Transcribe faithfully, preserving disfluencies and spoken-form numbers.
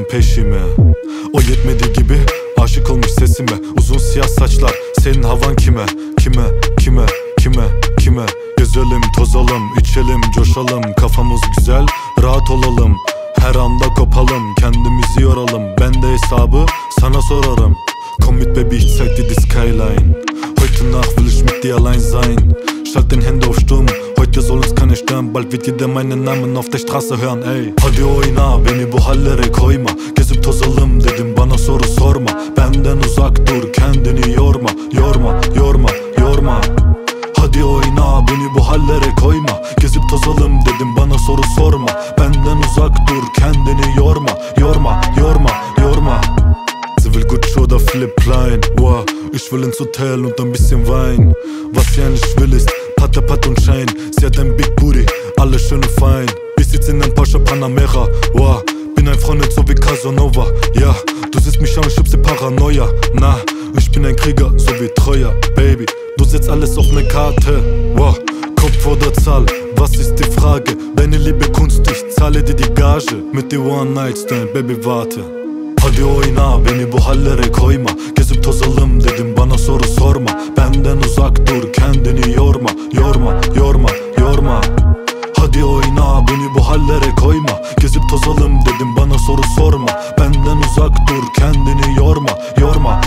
peşime. O yetmediği gibi aşık olmuş sesime. Uzun siyah saçlar, senin havan kime? Kime, kime, kime, kime? Gezelim, tozalım, içelim, coşalım. Kafamız güzel, rahat olalım. Her anda kopalım, kendimizi yoralım. Ben de hesabı sana sorarım. Komm mit Baby, ich zeig dir die Skyline. Heute Nacht will ich mit dir allein sein. Schalt den Hände auf Sturm, heute soll uns keiner stören. Bald wird jeder meinen Namen auf der Straße hören, ey. Hadi oyna, beni bu hallere koyma. Gezip tozalım dedim, bana soru sorma. Benden uzak dur, kendini yorma. Yorma, yorma, yorma. Hadi oyna, beni bu hallere koyma. Gezip tozalım dedim, bana soru sorma. Benden uzak dur, kendini yorma. Yorma, yorma, yorma. Sie will Gucci oder Philipp Plein. Wow, ich will ins Hotel und ein bisschen Wein. Was sie eigentlich will ist Patte, Patte und Schein. Sie hat ein Big Booty, alles schön und fein. Ich sitz in einem Porsche Panamera. Wow, bin ein Freund so wie Casanova. Ja, du siehst mich an, ich hab sie Paranoia. Na, ich bin ein Krieger, so wie Troja. Baby, du setzt alles auf ne Karte. Wow, Kopf oder Zahl, was ist die Frage? Deine Liebe Kunst, ich zahle dir die Gage. Mit dir One Night Stand, Baby warte. Hadi oyna, beni bu hallere koyma. Gezip tozalım dedim, bana soru sorma. Benden uzak dur, kendini yorma. Yorma, yorma, yorma. Hadi oyna, beni bu hallere koyma. Gezip tozalım dedim, bana soru sorma. Benden uzak dur, kendini yorma. Yorma,